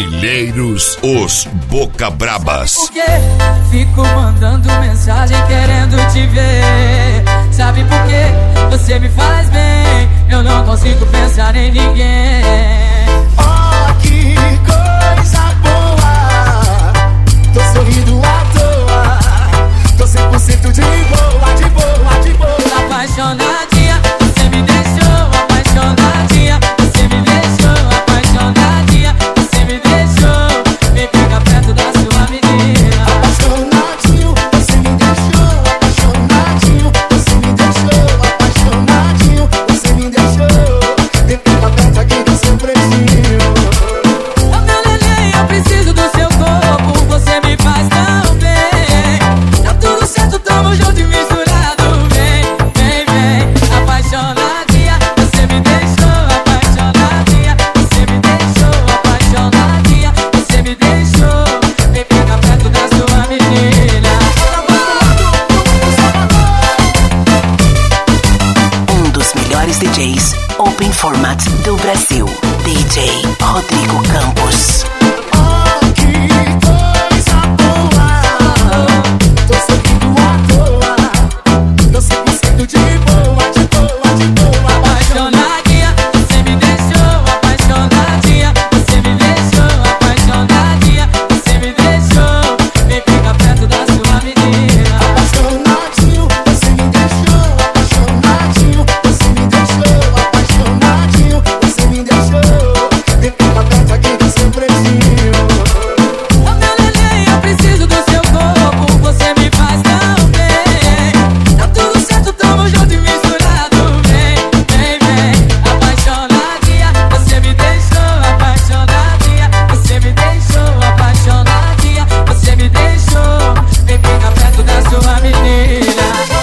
Trilheiros, os Boca Brabas. Porque fico mandando mensagem querendo te ver. Sabe por quê? Você me faz bem. Eu não consigo pensar em ninguém. Oh, que coisa boa. Tô sorrindo à toa. Tô 100% de boa, de boa, de boa. Apaixonadinha, você me deixou. Apaixonadinha, você me deixou. Apaixonadinha, você me deixou. Me pega perto da sua menina. Apaixonadinho, você me deixou. Apaixonadinho, você me deixou. Apaixonadinho, você me deixou. Me pega perto aqui do seu precinho. Oh, meu neném, eu preciso do seu corpo. Você me faz tão bem. Tá tudo certo, tamo junto e misturado. Vem, vem, vem. Apaixonadinha, você me deixou. Apaixonadinha, você me deixou. Apaixonadinha, você me deixou. Me pega perto da sua menina. Um dos melhores DJs Open Format do Brasil, DJ Rodrigo Campos. Oh, que coisa boa. Tô sorrindo à toa. Tô 100% de boa, de boa, de boa. Apaixonadinha, você me deixou. Apaixonadinha, você me deixou. Apaixonadinha, você me deixou. Me pega perto da sua menina. Apaixonadinho, você me deixou. Apaixonadinho, você me deixou. Apaixonadinho, você me deixou. Me pega perto aqui do seu precinho. Oh, meu neném, eu preciso do seu corpo. Você me faz tão bem. Tá tudo certo, tamo junto e misturado. Vem, vem, vem. Apaixonadinha, você me deixou. Apaixonadinha, você me deixou. Apaixonadinha, você me deixou. Me pega perto da sua menina.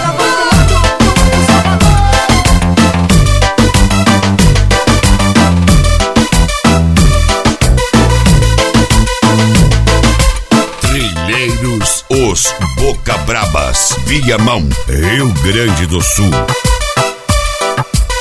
Trilheiros, os Boca Brabas. Viamão, Rio Grande do Sul.